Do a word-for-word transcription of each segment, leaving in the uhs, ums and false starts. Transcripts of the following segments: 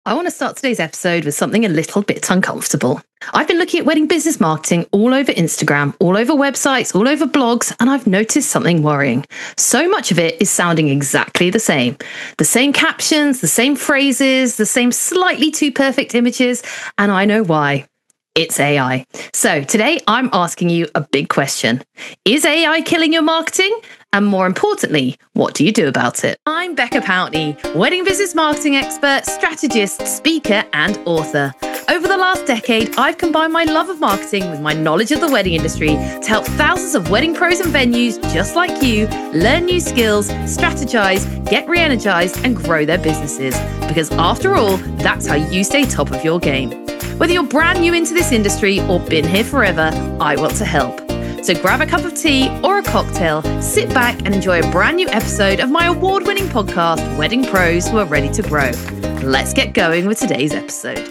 I want to start today's episode with something a little bit uncomfortable. I've been looking at wedding business marketing all over Instagram, all over websites, all over blogs, and I've noticed something worrying. So much of it is sounding exactly the same. The same captions, the same phrases, the same slightly too perfect images, and I know why. It's A I. So today I'm asking you a big question. Is A I killing your marketing? And more importantly, what do you do about it? I'm Becca Pountney, wedding business marketing expert, strategist, speaker, and author. Over the last decade, I've combined my love of marketing with my knowledge of the wedding industry to help thousands of wedding pros and venues just like you learn new skills, strategize, get re-energized, and grow their businesses. Because after all, that's how you stay top of your game. Whether you're brand new into this industry or been here forever, I want to help. So grab a cup of tea or a cocktail, sit back and enjoy a brand new episode of my award-winning podcast, Wedding Pros Who Are Ready to Grow. Let's get going with today's episode.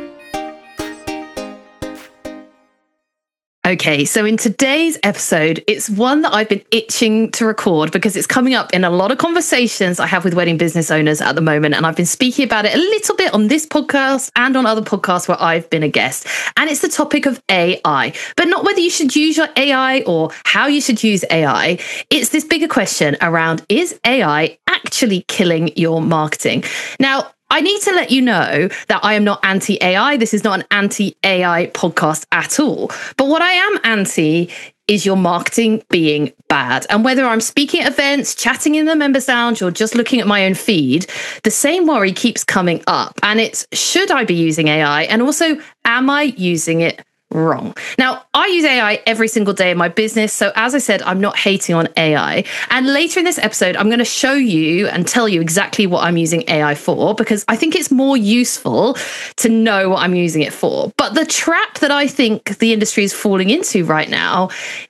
Okay, so in today's episode, it's one that I've been itching to record because it's coming up in a lot of conversations I have with wedding business owners at the moment. And I've been speaking about it a little bit on this podcast and on other podcasts where I've been a guest. And it's the topic of A I, but not whether you should use your A I or how you should use A I. It's this bigger question around, is A I actually killing your marketing? Now, I need to let you know that I am not anti-A I. This is not an anti-A I podcast at all. But what I am anti is your marketing being bad. And whether I'm speaking at events, chatting in the members lounge, or just looking at my own feed, the same worry keeps coming up. And it's, should I be using A I? And also, am I using it wrong? Now, I use A I every single day in my business. So as I said, I'm not hating on A I. And later in this episode, I'm going to show you and tell you exactly what I'm using A I for, because I think it's more useful to know what I'm using it for. But the trap that I think the industry is falling into right now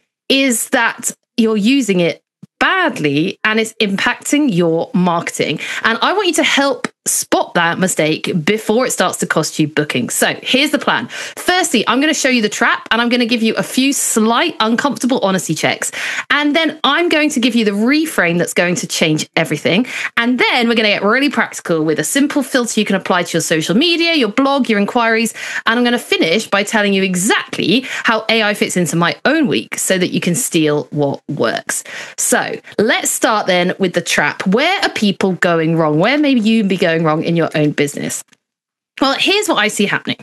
is that you're using it badly and it's impacting your marketing. And I want you to help spot that mistake before it starts to cost you bookings. So here's the plan. Firstly, I'm going to show you the trap and I'm going to give you a few slight uncomfortable honesty checks. And then I'm going to give you the reframe that's going to change everything. And then we're going to get really practical with a simple filter you can apply to your social media, your blog, your inquiries. And I'm going to finish by telling you exactly how A I fits into my own week so that you can steal what works. So let's start then with the trap. Where are people going wrong? Where maybe you be going wrong in your own business? Well, here's what I see happening.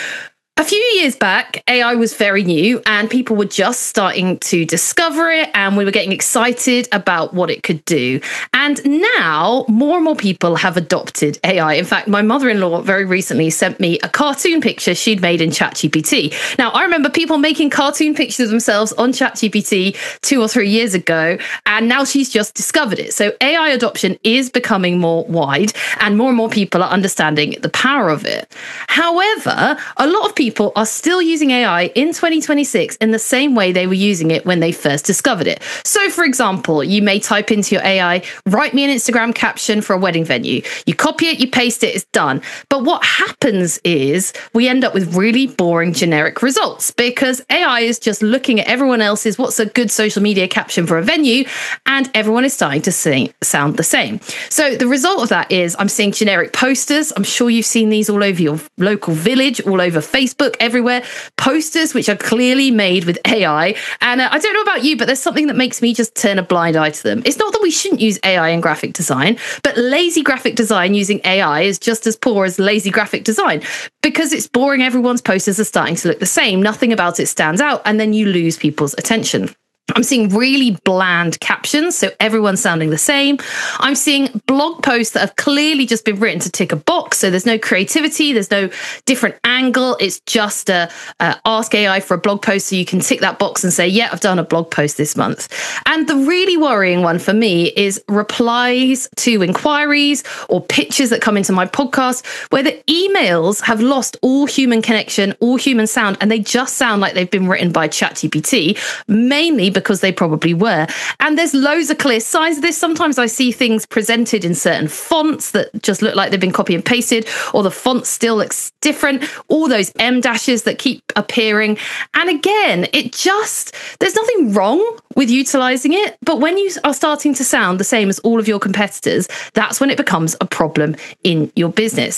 A few years back, A I was very new and people were just starting to discover it and we were getting excited about what it could do. And now more and more people have adopted A I. In fact, my mother-in-law very recently sent me a cartoon picture she'd made in ChatGPT. Now, I remember people making cartoon pictures of themselves on ChatGPT two or three years ago, and now she's just discovered it. So A I adoption is becoming more wide and more and more people are understanding the power of it. However, a lot of people People are still using A I in twenty twenty-six in the same way they were using it when they first discovered it. So, for example, you may type into your A I, write me an Instagram caption for a wedding venue. You copy it, you paste it, it's done. But what happens is we end up with really boring generic results because A I is just looking at everyone else's what's a good social media caption for a venue, and everyone is starting to sing, sound the same. So the result of that is I'm seeing generic posters. I'm sure you've seen these all over your local village, all over Facebook. Facebook, everywhere, posters which are clearly made with A I. And uh, I don't know about you, but there's something that makes me just turn a blind eye to them. It's not that we shouldn't use A I in graphic design, but lazy graphic design using A I is just as poor as lazy graphic design because it's boring. Everyone's posters are starting to look the same. Nothing about it stands out. And then you lose people's attention. I'm seeing really bland captions, so everyone's sounding the same. I'm seeing blog posts that have clearly just been written to tick a box, so there's no creativity, there's no different angle. It's just a, a ask A I for a blog post, so you can tick that box and say, yeah, I've done a blog post this month. And the really worrying one for me is replies to inquiries or pitches that come into my podcast where the emails have lost all human connection, all human sound, and they just sound like they've been written by ChatGPT, mainly because they probably were. And there's loads of clear signs of this. Sometimes I see things presented in certain fonts that just look like they've been copy and pasted, or the font still looks different, all those M dashes that keep appearing. And again, it just, there's nothing wrong with utilizing it, but when you are starting to sound the same as all of your competitors, that's when it becomes a problem in your business.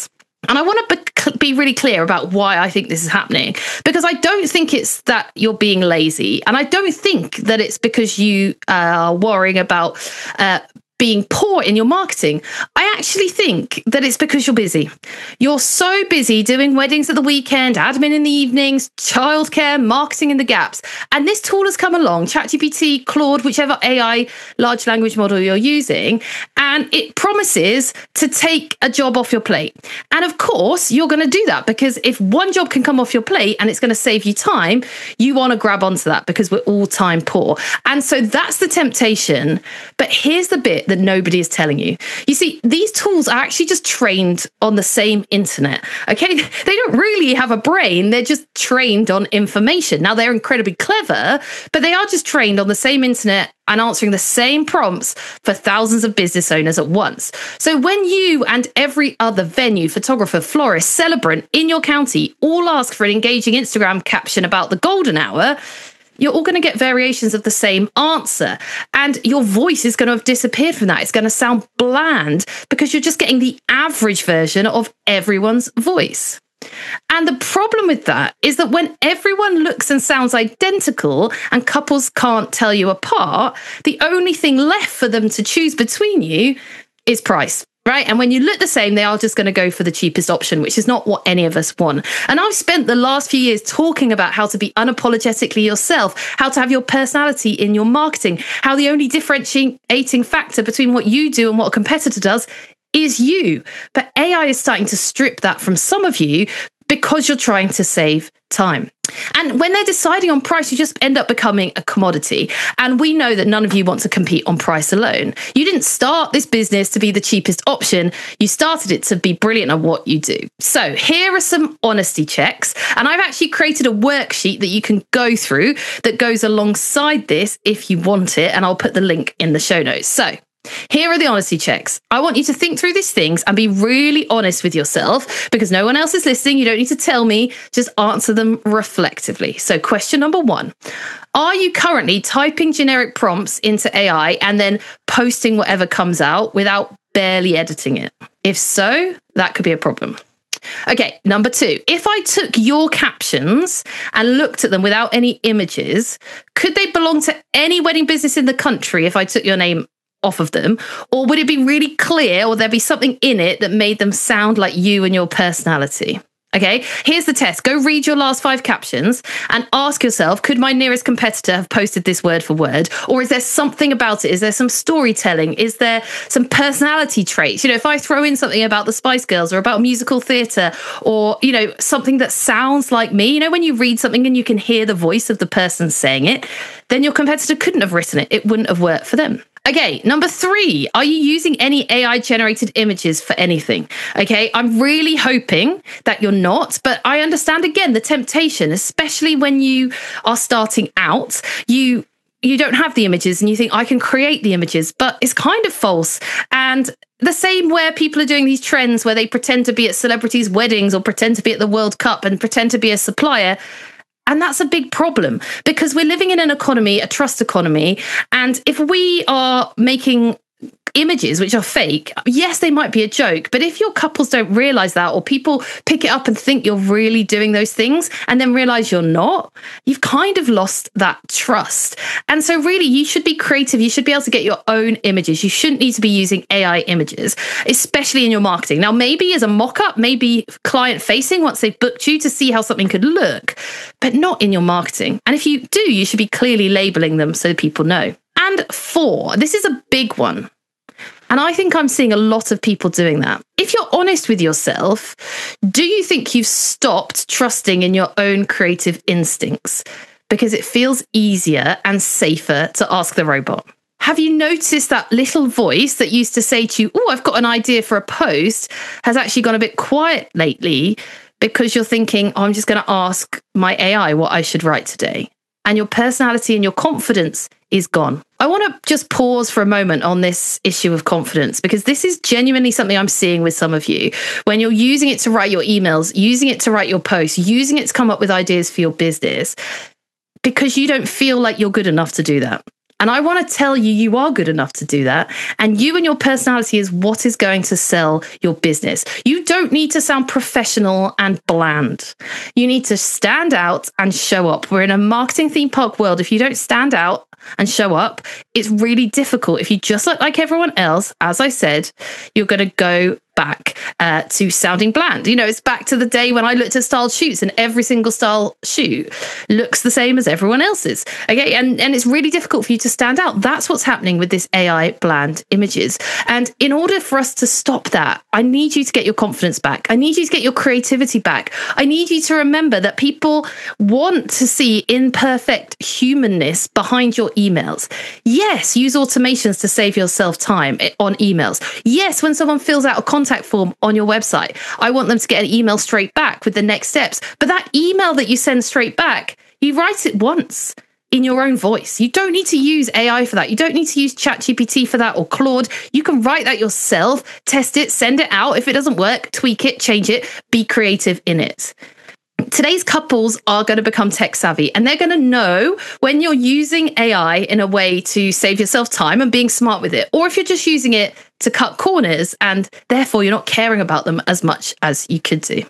And I want to be really clear about why I think this is happening, because I don't think it's that you're being lazy. And I don't think that it's because you are worrying about uh, being poor in your marketing. I actually think that it's because you're busy. You're so busy doing weddings at the weekend, admin in the evenings, childcare, marketing in the gaps. And this tool has come along, ChatGPT, Claude, whichever A I large language model you're using, and it promises to take a job off your plate. And of course, you're going to do that, because if one job can come off your plate and it's going to save you time, you want to grab onto that, because we're all time poor. And so that's the temptation. But here's the bit that nobody is telling you. You see, these tools are actually just trained on the same internet. Okay, they don't really have a brain. They're just trained on information. Now, they're incredibly clever, but they are just trained on the same internet and answering the same prompts for thousands of business owners at once. So when you and every other venue, photographer, florist, celebrant in your county all ask for an engaging Instagram caption about the golden hour, you're all going to get variations of the same answer. And your voice is going to have disappeared from that. It's going to sound bland, because you're just getting the average version of everyone's voice. And the problem with that is that when everyone looks and sounds identical and couples can't tell you apart, the only thing left for them to choose between you is price. Right. And when you look the same, they are just going to go for the cheapest option, which is not what any of us want. And I've spent the last few years talking about how to be unapologetically yourself, how to have your personality in your marketing, how the only differentiating factor between what you do and what a competitor does is you. But A I is starting to strip that from some of you, because you're trying to save time. And when they're deciding on price, you just end up becoming a commodity. And we know that none of you want to compete on price alone. You didn't start this business to be the cheapest option. You started it to be brilliant at what you do. So here are some honesty checks. And I've actually created a worksheet that you can go through that goes alongside this if you want it. And I'll put the link in the show notes. So here are the honesty checks. I want you to think through these things and be really honest with yourself, because no one else is listening. You don't need to tell me, just answer them reflectively. So question number one, are you currently typing generic prompts into A I and then posting whatever comes out without barely editing it? If so, that could be a problem. Okay, number two, if I took your captions and looked at them without any images, could they belong to any wedding business in the country if I took your name off of them? Or would it be really clear, or there be something in it that made them sound like you and your personality? Okay, here's the test. Go read your last five captions and ask yourself, could my nearest competitor have posted this word for word? Or is there something about it? Is there some storytelling? Is there some personality traits? You know, if I throw in something about the Spice Girls or about musical theatre, or, you know, something that sounds like me, you know, when you read something and you can hear the voice of the person saying it, then your competitor couldn't have written it. It wouldn't have worked for them. Okay, number three, are you using any A I generated images for anything? Okay, I'm really hoping that you're not, but I understand again the temptation, especially when you are starting out. You you don't have the images and you think, I can create the images, but it's kind of false. And the same where people are doing these trends where they pretend to be at celebrities' weddings or pretend to be at the World Cup and pretend to be a supplier. And that's a big problem, because we're living in an economy, a trust economy. And if we are making images which are fake, yes, they might be a joke. But if your couples don't realize that, or people pick it up and think you're really doing those things and then realize you're not, you've kind of lost that trust. And so really, you should be creative. You should be able to get your own images. You shouldn't need to be using A I images, especially in your marketing. Now, maybe as a mock-up, maybe client facing once they've booked you to see how something could look, but not in your marketing. And if you do, you should be clearly labeling them so people know. And four, this is a big one. And I think I'm seeing a lot of people doing that. If you're honest with yourself, do you think you've stopped trusting in your own creative instincts because it feels easier and safer to ask the robot? Have you noticed that little voice that used to say to you, oh, I've got an idea for a post, has actually gone a bit quiet lately because you're thinking, oh, I'm just going to ask my A I what I should write today? And your personality and your confidence is gone. I want to just pause for a moment on this issue of confidence, because this is genuinely something I'm seeing with some of you. When you're using it to write your emails, using it to write your posts, using it to come up with ideas for your business, because you don't feel like you're good enough to do that. And I want to tell you, you are good enough to do that. And you and your personality is what is going to sell your business. You don't need to sound professional and bland. You need to stand out and show up. We're in a marketing theme park world. If you don't stand out and show up, it's really difficult. If you just look like everyone else, as I said, you're going to go back uh, to sounding bland. You know, it's back to the day when I looked at styled shoots and every single style shoot looks the same as everyone else's. Okay. And, and it's really difficult for you to stand out. That's what's happening with this A I bland images. And in order for us to stop that, I need you to get your confidence back. I need you to get your creativity back. I need you to remember that people want to see imperfect humanness behind your emails. Yes, use automations to save yourself time on emails. Yes, when someone fills out a contact form on your website, I want them to get an email straight back with the next steps. But that email that you send straight back, you write it once in your own voice. You don't need to use A I for that. You don't need to use ChatGPT for that or Claude. You can write that yourself, test it, send it out. If it doesn't work, tweak it, change it, be creative in it. Today's couples are going to become tech savvy, and they're going to know when you're using A I in a way to save yourself time and being smart with it, or if you're just using it to cut corners and therefore you're not caring about them as much as you could do.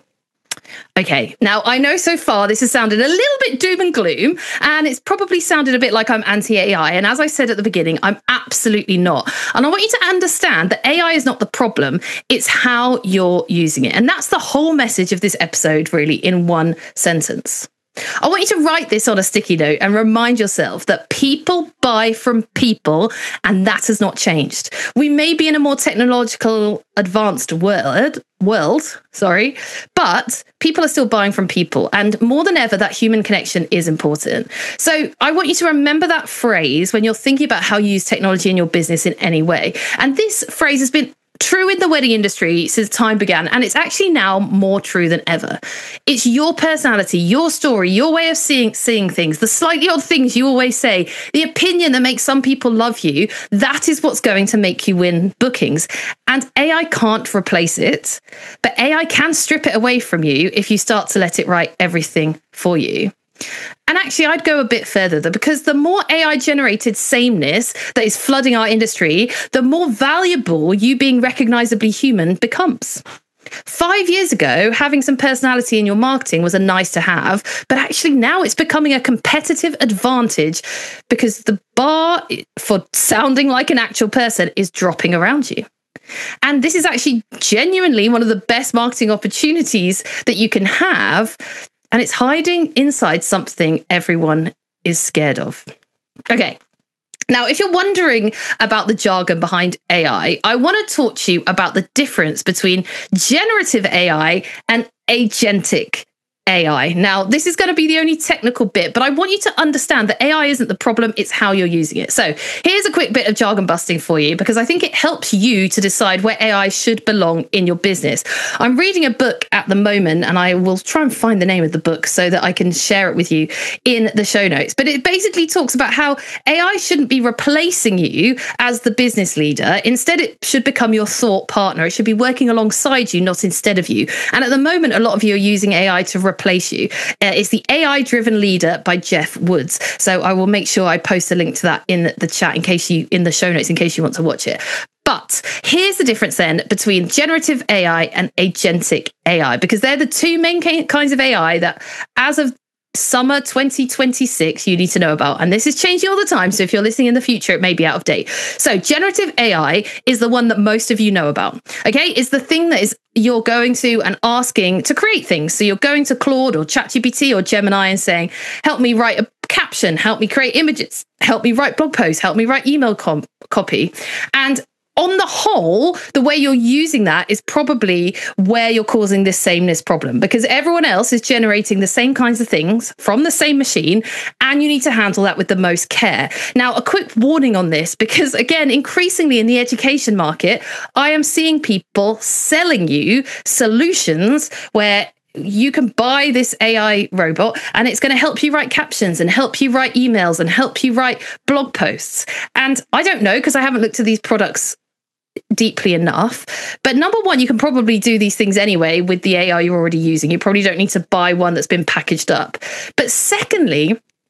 Okay, now I know so far this has sounded a little bit doom and gloom, and it's probably sounded a bit like I'm anti-A I. And as I said at the beginning, I'm absolutely not. And I want you to understand that A I is not the problem, it's how you're using it. And that's the whole message of this episode, really, in one sentence. I want you to write this on a sticky note and remind yourself that people buy from people, and that has not changed. We may be in a more technological, advanced world, world, sorry, but people are still buying from people. And more than ever, that human connection is important. So I want you to remember that phrase when you're thinking about how you use technology in your business in any way. And this phrase has been true in the wedding industry since time began, and it's actually now more true than ever. It's your personality, your story, your way of seeing seeing things, the slightly odd things you always say, the opinion that makes some people love you. That is what's going to make you win bookings. And A I can't replace it, but A I can strip it away from you if you start to let it write everything for you. And actually, I'd go a bit further though, because the more A I generated sameness that is flooding our industry, the more valuable you being recognizably human becomes. Five years ago, having some personality in your marketing was a nice to have, but actually now it's becoming a competitive advantage because the bar for sounding like an actual person is dropping around you. And this is actually genuinely one of the best marketing opportunities that you can have. And it's hiding inside something everyone is scared of. Okay. Now, if you're wondering about the jargon behind A I, I want to talk to you about the difference between generative A I and agentic A I. Now, this is going to be the only technical bit, but I want you to understand that A I isn't the problem, it's how you're using it. So here's a quick bit of jargon busting for you, because I think it helps you to decide where A I should belong in your business. I'm reading a book at the moment, and I will try and find the name of the book so that I can share it with you in the show notes. But it basically talks about how A I shouldn't be replacing you as the business leader. Instead, it should become your thought partner. It should be working alongside you, not instead of you. And at the moment, a lot of you are using A I to replace Replace you. Uh, it's the A I Driven Leader by Jeff Woods. So I will make sure I post a link to that in the chat in case you, in the show notes, in case you want to watch it. But here's the difference then between generative A I and agentic A I, because they're the two main kinds of A I that, as of summer twenty twenty-six, you need to know about. And this is changing all the time. So if you're listening in the future, it may be out of date. So generative A I is the one that most of you know about. Okay. It's the thing that is you're going to and asking to create things. So you're going to Claude or ChatGPT or Gemini and saying, help me write a caption, help me create images, help me write blog posts, help me write email com- copy. And on the whole, the way you're using that is probably where you're causing this sameness problem, because everyone else is generating the same kinds of things from the same machine, and you need to handle that with the most care. Now, a quick warning on this, because again, increasingly in the education market, I am seeing people selling you solutions where you can buy this A I robot and it's going to help you write captions and help you write emails and help you write blog posts. And I don't know, because I haven't looked at these products deeply enough. But number one, you can probably do these things anyway with the A I you're already using. You probably don't need to buy one that's been packaged up. But secondly,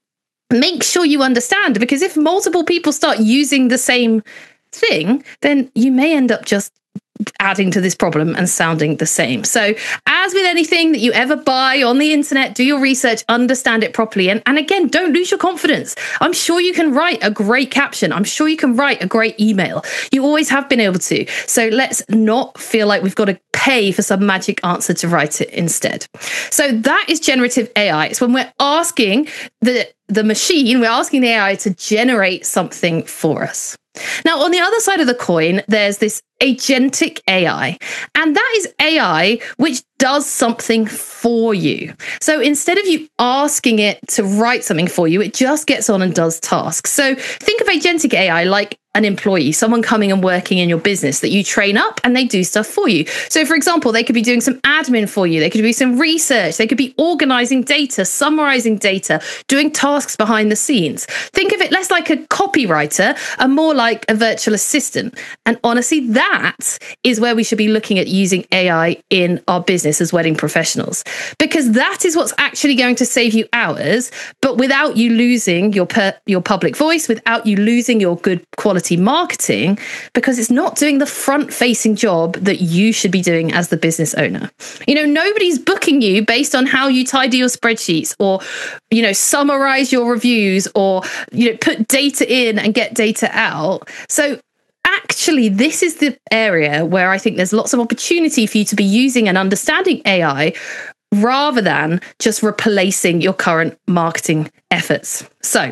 make sure you understand, because if multiple people start using the same thing, then you may end up just adding to this problem and sounding the same. So as with anything that you ever buy on the internet, do your research, understand it properly. And, and again, don't lose your confidence. I'm sure you can write a great caption. I'm sure you can write a great email. You always have been able to. So let's not feel like we've got to pay for some magic answer to write it instead. So that is generative A I. It's when we're asking the, the machine, we're asking the A I to generate something for us. Now, on the other side of the coin, there's this agentic A I, and that is A I which does something for you. So instead of you asking it to write something for you, it just gets on and does tasks. So think of agentic A I like an employee, someone coming and working in your business that you train up and they do stuff for you. So for example, they could be doing some admin for you. They could do some research. They could be organizing data, summarizing data, doing tasks behind the scenes. Think of it less like a copywriter and more like a virtual assistant. And honestly, that is where we should be looking at using A I in our business as wedding professionals, because that is what's actually going to save you hours, but without you losing your per, your public voice, without you losing your good quality marketing, because it's not doing the front-facing job that you should be doing as the business owner. You know, nobody's booking you based on how you tidy your spreadsheets or, you know, summarize your reviews or, you know, put data in and get data out. So actually, this is the area where I think there's lots of opportunity for you to be using and understanding A I rather than just replacing your current marketing efforts. So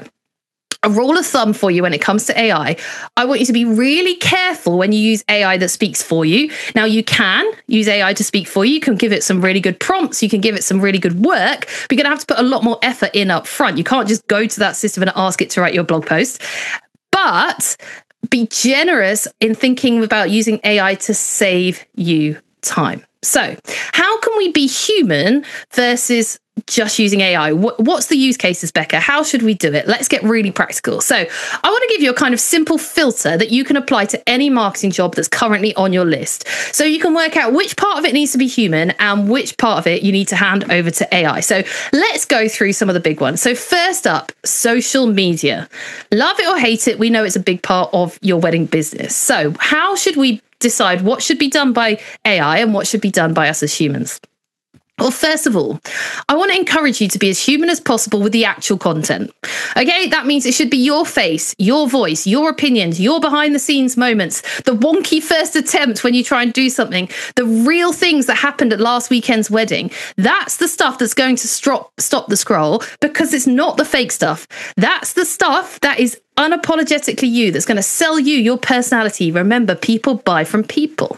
a rule of thumb for you when it comes to A I, I want you to be really careful when you use A I that speaks for you. Now, you can use A I to speak for you. You can give it some really good prompts. You can give it some really good work. But you're going to have to put a lot more effort in up front. You can't just go to that system and ask it to write your blog post. But be generous in thinking about using A I to save you time. So how can we be human versus just using A I? What's the use cases, Becca? How should we do it? Let's get really practical. So I want to give you a kind of simple filter that you can apply to any marketing job that's currently on your list. So you can work out which part of it needs to be human and which part of it you need to hand over to A I. So let's go through some of the big ones. So first up, social media. Love it or hate it, we know it's a big part of your wedding business. So how should we decide what should be done by A I and what should be done by us as humans? Well, first of all, I want to encourage you to be as human as possible with the actual content. Okay, that means it should be your face, your voice, your opinions, your behind the scenes moments, the wonky first attempt when you try and do something, the real things that happened at last weekend's wedding. That's the stuff that's going to stop, stop the scroll, because it's not the fake stuff. That's the stuff that is unapologetically you, that's going to sell you your personality. Remember, people buy from people.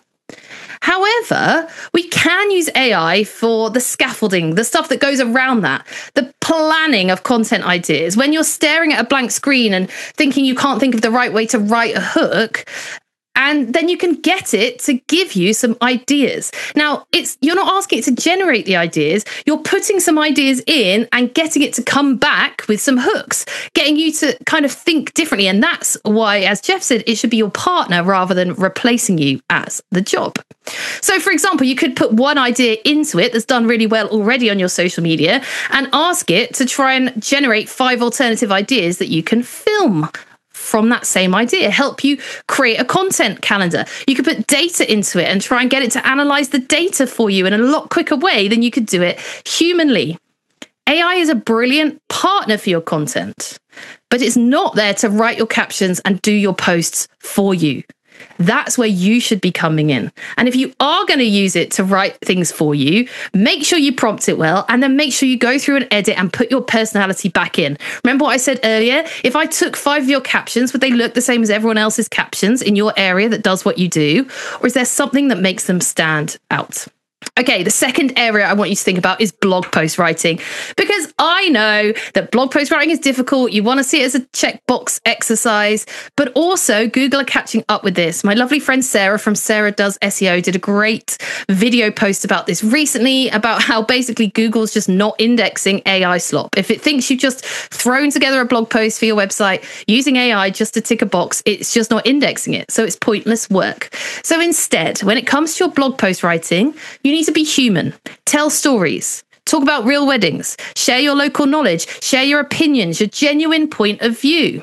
However, we can use A I for the scaffolding, the stuff that goes around that, the planning of content ideas. When you're staring at a blank screen and thinking you can't think of the right way to write a hook, and then you can get it to give you some ideas. Now, it's you're not asking it to generate the ideas. You're putting some ideas in and getting it to come back with some hooks, getting you to kind of think differently. And that's why, as Jeff said, it should be your partner rather than replacing you as the job. So, for example, you could put one idea into it that's done really well already on your social media and ask it to try and generate five alternative ideas that you can film from that same idea, help you create a content calendar. You could put data into it and try and get it to analyze the data for you in a lot quicker way than you could do it humanly. A I is a brilliant partner for your content, but it's not there to write your captions and do your posts for you. That's where you should be coming in. And if you are going to use it to write things for you, make sure you prompt it well, and then make sure you go through and edit and put your personality back in. Remember what I said earlier? If I took five of your captions, would they look the same as everyone else's captions in your area that does what you do? Or is there something that makes them stand out? Okay, the second area I want you to think about is blog post writing, because I know that blog post writing is difficult. You want to see it as a checkbox exercise, but also Google are catching up with this. My lovely friend Sarah from Sarah Does S E O did a great video post about this recently, about how basically Google's just not indexing A I slop. If it thinks you've just thrown together a blog post for your website using A I just to tick a box, it's just not indexing it. So it's pointless work. So instead, when it comes to your blog post writing, you need to be human. Tell stories. Talk about real weddings. Share your local knowledge. Share your opinions, your genuine point of view.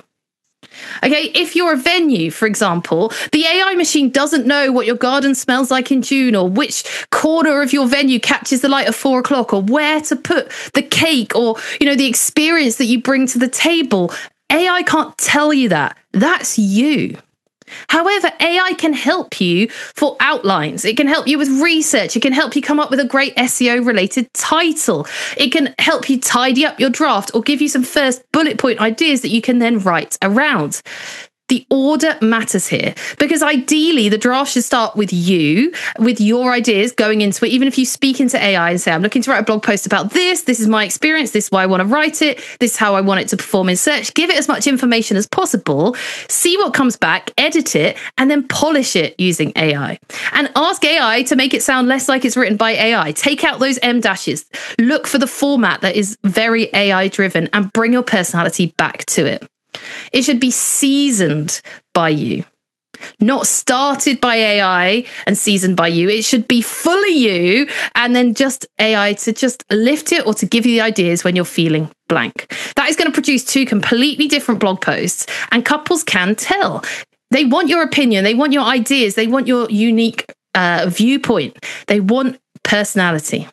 Okay, if you're a venue, for example, the A I machine doesn't know what your garden smells like in June, or which corner of your venue catches the light at four o'clock, or where to put the cake, or, you know, the experience that you bring to the table. A I can't tell you that. That's you. However, A I can help you for outlines. It can help you with research. It can help you come up with a great S E O related title. It can help you tidy up your draft or give you some first bullet point ideas that you can then write around. The order matters here, because ideally the draft should start with you, with your ideas going into it. Even if you speak into A I and say, I'm looking to write a blog post about this, this is my experience, this is why I want to write it, this is how I want it to perform in search. Give it as much information as possible, see what comes back, edit it, and then polish it using A I. And ask A I to make it sound less like it's written by A I. Take out those em dashes. Look for the format that is very A I driven and bring your personality back to it. It should be seasoned by you, not started by A I and seasoned by you. It should be fully you, and then just A I to just lift it or to give you the ideas when you're feeling blank. That is going to produce two completely different blog posts, and couples can tell. They want your opinion. They want your ideas. They want your unique uh, viewpoint. They want personality.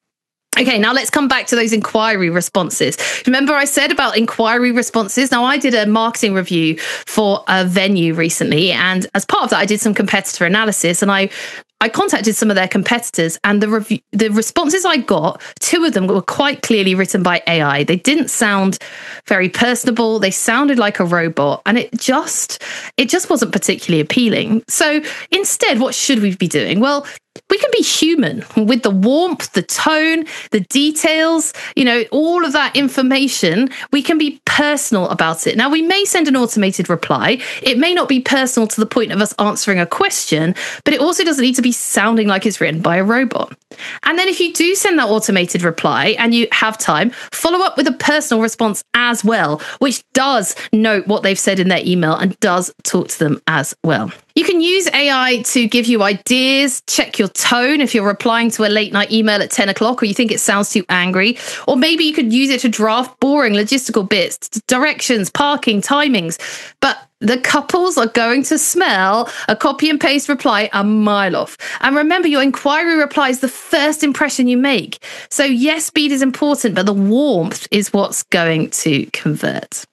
Okay, now let's come back to those inquiry responses. Remember I said about inquiry responses? Now, I did a marketing review for a venue recently, and as part of that, I did some competitor analysis, and I I contacted some of their competitors, and the review, the responses I got, two of them were quite clearly written by A I. They didn't sound very personable. They sounded like a robot, and it just it just wasn't particularly appealing. So instead, what should we be doing? Well, we can be human with the warmth, the tone, the details, you know, all of that information. We can be personal about it. Now, we may send an automated reply. It may not be personal to the point of us answering a question, but it also doesn't need to be sounding like it's written by a robot. And then if you do send that automated reply and you have time, follow up with a personal response as well, which does note what they've said in their email and does talk to them as well. You can use A I to give you ideas, check your tone if you're replying to a late night email at ten o'clock or you think it sounds too angry. Or maybe you could use it to draft boring logistical bits, directions, parking, timings. But the couples are going to smell a copy and paste reply a mile off. And remember, your inquiry reply is the first impression you make. So yes, speed is important, but the warmth is what's going to convert.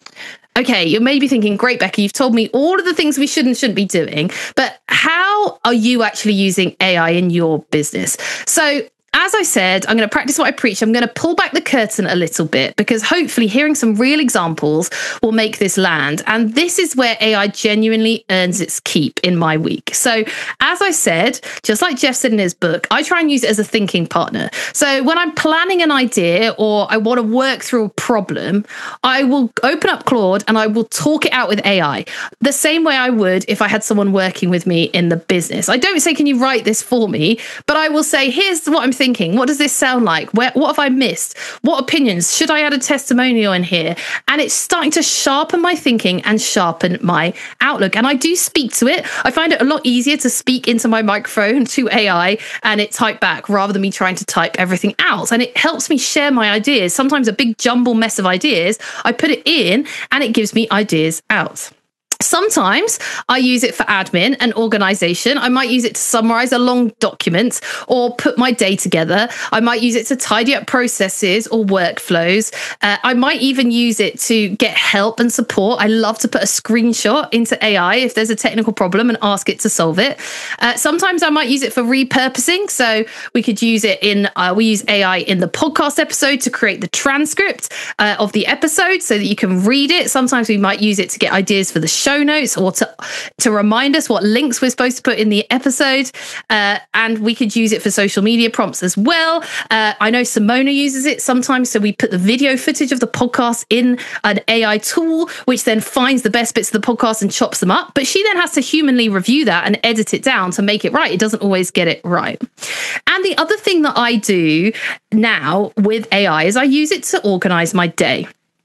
Okay, you may be thinking, great, Becky, you've told me all of the things we should and shouldn't be doing, but how are you actually using A I in your business? So as I said, I'm going to practice what I preach. I'm going to pull back the curtain a little bit because hopefully hearing some real examples will make this land. And this is where A I genuinely earns its keep in my week. So as I said, just like Jeff said in his book, I try and use it as a thinking partner. So when I'm planning an idea or I want to work through a problem, I will open up Claude and I will talk it out with A I the same way I would if I had someone working with me in the business. I don't say, can you write this for me? But I will say, here's what I'm thinking. Thinking, what does this sound like? Where, what have I missed? What opinions? Should I add a testimonial in here? And it's starting to sharpen my thinking and sharpen my outlook. And I do speak to it. I find it a lot easier to speak into my microphone to A I and it type back rather than me trying to type everything out. And it helps me share my ideas. Sometimes a big jumble mess of ideas, I put it in and it gives me ideas out. Sometimes I use it for admin and organization. I might use it to summarize a long document or put my day together. I might use it to tidy up processes or workflows. Uh, I might even use it to get help and support. I love to put a screenshot into A I if there's a technical problem and ask it to solve it. Uh, sometimes I might use it for repurposing. So we could use it in, uh, we use A I in the podcast episode to create the transcript uh, of the episode so that you can read it. Sometimes we might use it to get ideas for the show. show notes or to to remind us what links we're supposed to put in the episode. Uh, and we could use it for social media prompts as well. Uh, I know Simona uses it sometimes. So we put the video footage of the podcast in an A I tool, which then finds the best bits of the podcast and chops them up. But she then has to humanly review that and edit it down to make it right. It doesn't always get it right. And the other thing that I do now with A I is I use it to organize my day.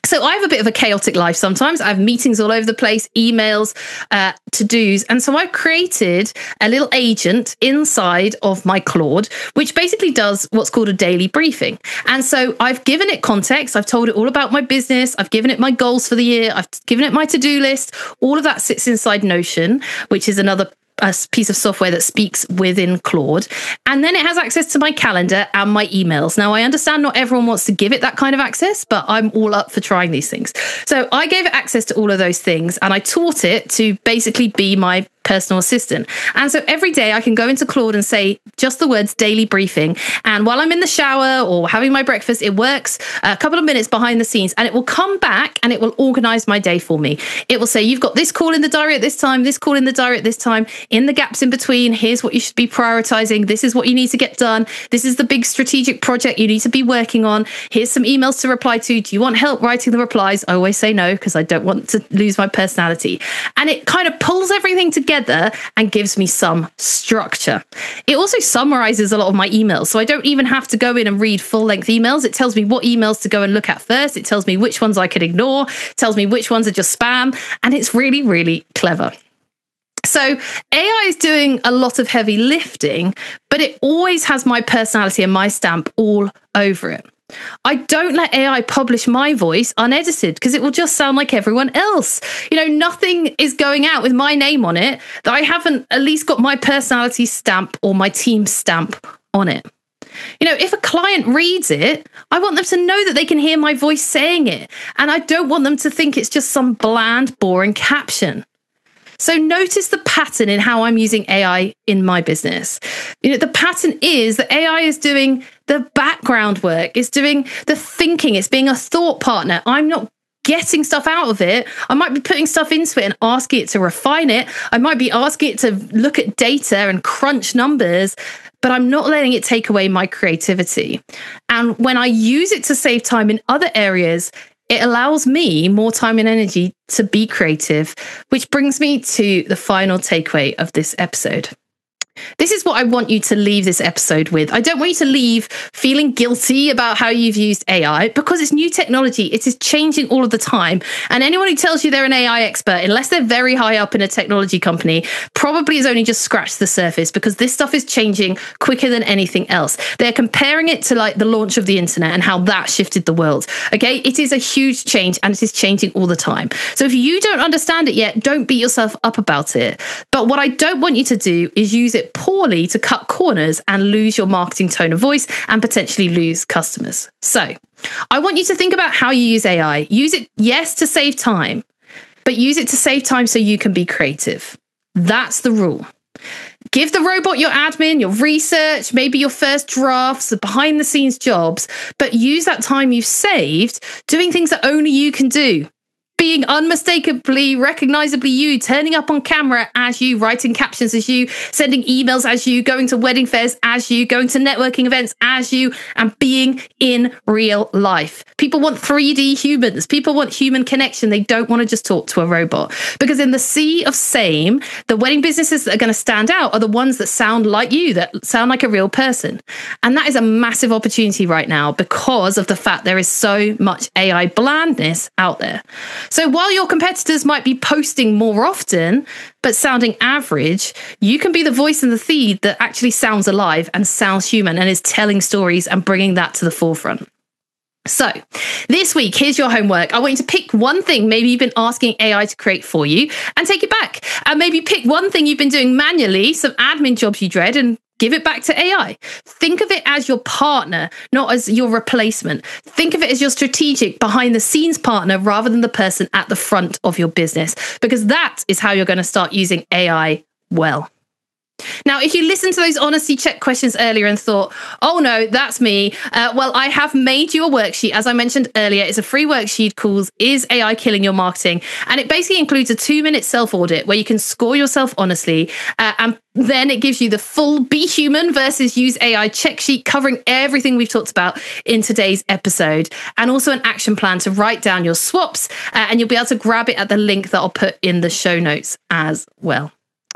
So I have a bit of a chaotic life sometimes. I have meetings all over the place, emails, uh, to-dos. And so I've created a little agent inside of my Claude, which basically does what's called a daily briefing. And so I've given it context. I've told it all about my business. I've given it my goals for the year. I've given it my to-do list. All of that sits inside Notion, which is another a piece of software that speaks within Claude. And then it has access to my calendar and my emails. Now, I understand not everyone wants to give it that kind of access, but I'm all up for trying these things. So I gave it access to all of those things, and I taught it to basically be my personal assistant. And so every day I can go into Claude and say just the words daily briefing. And while I'm in the shower or having my breakfast, it works a couple of minutes behind the scenes, and it will come back and it will organize my day for me. It will say, you've got this call in the diary at this time, this call in the diary at this time, in the gaps in between, here's what you should be prioritizing. This is what you need to get done. This is the big strategic project you need to be working on. Here's some emails to reply to. Do you want help writing the replies? I always say no, because I don't want to lose my personality. And it kind of pulls everything together and gives me some structure. It also summarizes a lot of my emails, so I don't even have to go in and read full-length emails. It tells me what emails to go and look at first. It tells me which ones I could ignore. It tells me which ones are just spam, and it's really, really clever. So A I is doing a lot of heavy lifting, but it always has my personality and my stamp all over it. I don't let A I publish my voice unedited because it will just sound like everyone else. You know, nothing is going out with my name on it that I haven't at least got my personality stamp or my team stamp on it. You know, if a client reads it, I want them to know that they can hear my voice saying it. And I don't want them to think it's just some bland, boring caption. So notice the pattern in how I'm using A I in my business. You know, the pattern is that A I is doing the background work, it's doing the thinking, it's being a thought partner. I'm not getting stuff out of it. I might be putting stuff into it and asking it to refine it. I might be asking it to look at data and crunch numbers, but I'm not letting it take away my creativity. And when I use it to save time in other areas, it allows me more time and energy to be creative, which brings me to the final takeaway of this episode. This is what I want you to leave this episode with. I don't want you to leave feeling guilty about how you've used A I, because it's new technology. It is changing all of the time. And anyone who tells you they're an A I expert, unless they're very high up in a technology company, probably has only just scratched the surface, because this stuff is changing quicker than anything else. They're comparing it to like the launch of the internet and how that shifted the world. Okay, it is a huge change and it is changing all the time. So if you don't understand it yet, don't beat yourself up about it. But what I don't want you to do is use it poorly to cut corners and lose your marketing tone of voice and potentially lose customers. So I want you to think about how you use A I. Use it, yes, to save time, but use it to save time so you can be creative. That's the rule. Give the robot your admin, your research, maybe your first drafts, the behind the scenes jobs, but use that time you've saved doing things that only you can do. Being unmistakably, recognizably you, turning up on camera as you, writing captions as you, sending emails as you, going to wedding fairs as you, going to networking events as you, and being in real life. People want three D humans. People want human connection. They don't want to just talk to a robot. Because in the sea of same, the wedding businesses that are going to stand out are the ones that sound like you, that sound like a real person. And that is a massive opportunity right now because of the fact there is so much A I blandness out there. So while your competitors might be posting more often, but sounding average, you can be the voice in the feed that actually sounds alive and sounds human and is telling stories and bringing that to the forefront. So this week, here's your homework. I want you to pick one thing maybe you've been asking A I to create for you and take it back. And maybe pick one thing you've been doing manually, some admin jobs you dread, and give it back to A I. Think of it as your partner, not as your replacement. Think of it as your strategic behind the scenes partner rather than the person at the front of your business, because that is how you're going to start using A I well. Now, if you listened to those honesty check questions earlier and thought, oh no, that's me. Uh, well, I have made you a worksheet. As I mentioned earlier, it's a free worksheet called Is A I Killing Your Marketing? And it basically includes a two minute self audit where you can score yourself honestly. Uh, and then it gives you the full Be Human versus Use A I check sheet covering everything we've talked about in today's episode. And also an action plan to write down your swaps. Uh, and you'll be able to grab it at the link that I'll put in the show notes as well.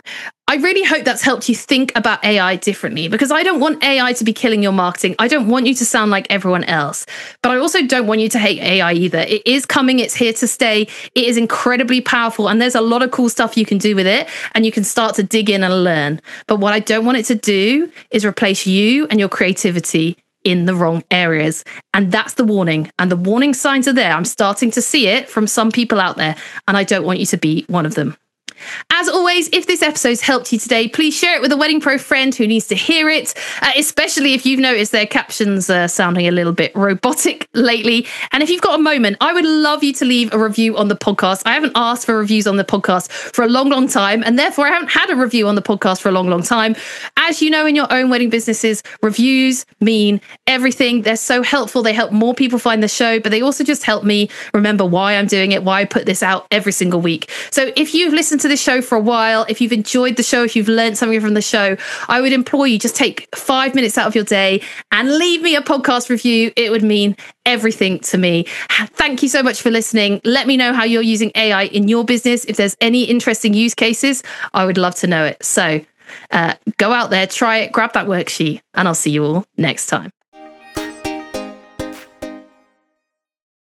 I really hope that's helped you think about A I differently, because I don't want A I to be killing your marketing. I don't want you to sound like everyone else, but I also don't want you to hate A I either. It is coming. It's here to stay. It is incredibly powerful, and there's a lot of cool stuff you can do with it, and you can start to dig in and learn. But what I don't want it to do is replace you and your creativity in the wrong areas. And that's the warning. And the warning signs are there. I'm starting to see it from some people out there, and I don't want you to be one of them. As always, if this episode's helped you today, please share it with a Wedding Pro friend who needs to hear it, uh, especially if you've noticed their captions are sounding a little bit robotic lately. And if you've got a moment, I would love you to leave a review on the podcast. I haven't asked for reviews on the podcast for a long, long time, and therefore I haven't had a review on the podcast for a long, long time. As you know, in your own wedding businesses, reviews mean everything. They're so helpful. They help more people find the show, but they also just help me remember why I'm doing it, why I put this out every single week. So if you've listened to this show for a while, if you've enjoyed the show, if you've learned something from the show, I would implore you, just take five minutes out of your day and leave me a podcast review. It would mean everything to me. Thank you so much for listening. Let me know how you're using A I in your business. If there's any interesting use cases, I would love to know it. So uh, go out there, try it, grab that worksheet, and I'll see you all next time.